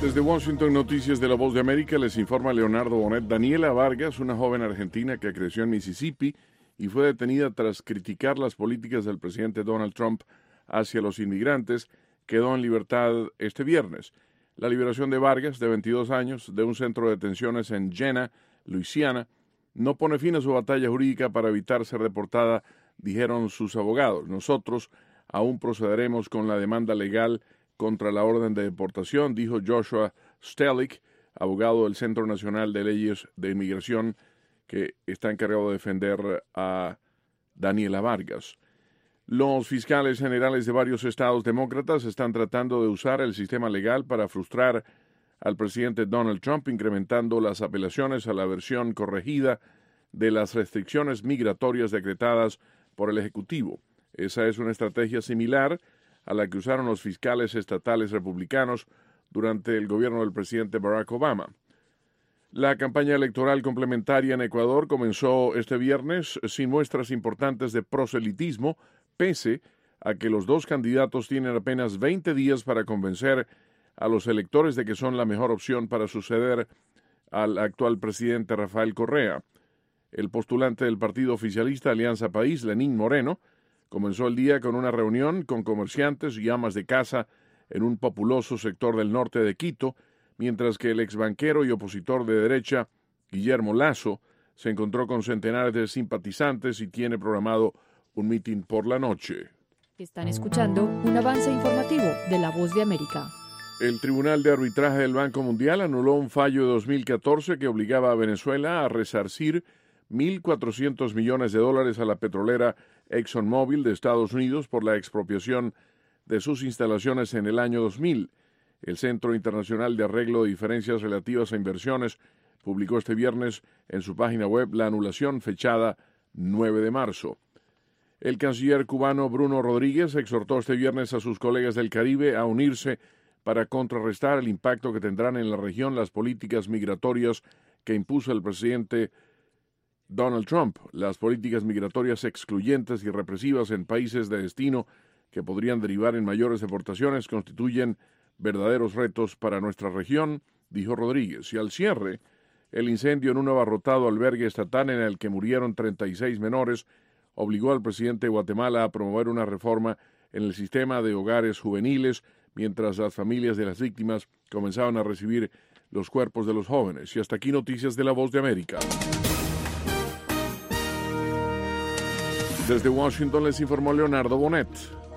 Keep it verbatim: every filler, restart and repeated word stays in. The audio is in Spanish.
Desde Washington, Noticias de la Voz de América, les informa Leonardo Bonet. Daniela Vargas, una joven argentina que creció en Mississippi y fue detenida tras criticar las políticas del presidente Donald Trump hacia los inmigrantes, quedó en libertad este viernes. La liberación de Vargas, de veintidós años, de un centro de detenciones en Jena, Luisiana, no pone fin a su batalla jurídica para evitar ser deportada, dijeron sus abogados. Nosotros aún procederemos con la demanda legal contra la orden de deportación, dijo Joshua Stelick, abogado del Centro Nacional de Leyes de Inmigración, que está encargado de defender a Daniela Vargas. Los fiscales generales de varios estados demócratas están tratando de usar el sistema legal para frustrar al presidente Donald Trump, incrementando las apelaciones a la versión corregida de las restricciones migratorias decretadas por el Ejecutivo. Esa es una estrategia similar a la que usaron los fiscales estatales republicanos durante el gobierno del presidente Barack Obama. La campaña electoral complementaria en Ecuador comenzó este viernes sin muestras importantes de proselitismo, pese a que los dos candidatos tienen apenas veinte días para convencer a los electores de que son la mejor opción para suceder al actual presidente Rafael Correa. El postulante del partido oficialista Alianza País, Lenín Moreno, comenzó el día con una reunión con comerciantes y amas de casa en un populoso sector del norte de Quito, mientras que el exbanquero y opositor de derecha, Guillermo Lasso, se encontró con centenares de simpatizantes y tiene programado un mitin por la noche. Están escuchando un avance informativo de La Voz de América. El Tribunal de Arbitraje del Banco Mundial anuló un fallo de dos mil catorce que obligaba a Venezuela a resarcir mil cuatrocientos millones de dólares a la petrolera ExxonMobil de Estados Unidos por la expropiación de sus instalaciones en el año dos mil. El Centro Internacional de Arreglo de Diferencias Relativas a Inversiones publicó este viernes en su página web la anulación fechada nueve de marzo. El canciller cubano Bruno Rodríguez exhortó este viernes a sus colegas del Caribe a unirse para contrarrestar el impacto que tendrán en la región las políticas migratorias que impuso el presidente Donald Trump, las políticas migratorias excluyentes y represivas en países de destino que podrían derivar en mayores deportaciones constituyen verdaderos retos para nuestra región, dijo Rodríguez. Y al cierre, el incendio en un abarrotado albergue estatal en el que murieron treinta y seis menores obligó al presidente de Guatemala a promover una reforma en el sistema de hogares juveniles, mientras las familias de las víctimas comenzaban a recibir los cuerpos de los jóvenes. Y hasta aquí Noticias de la Voz de América. Desde Washington les informó Leonardo Bonet.